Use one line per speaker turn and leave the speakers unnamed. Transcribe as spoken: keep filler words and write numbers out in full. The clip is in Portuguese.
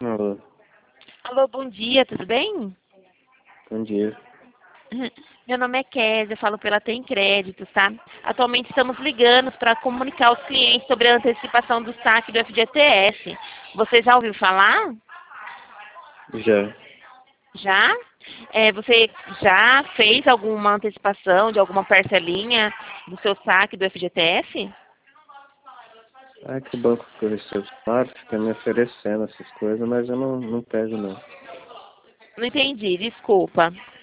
Alô,
Alô, bom dia, tudo bem?
bom dia.
Meu nome é Kézia, eu falo pela Tem Créditos, tá? Atualmente estamos ligando para comunicar aos clientes sobre a antecipação do saque do F G T S. Você já ouviu falar?
Já.
Já? É, você já fez alguma antecipação de alguma parcelinha do seu saque do F G T S?
Ah, que o banco que eu recebo salário fica me oferecendo essas coisas, mas eu não, não pego não.
Não entendi, desculpa.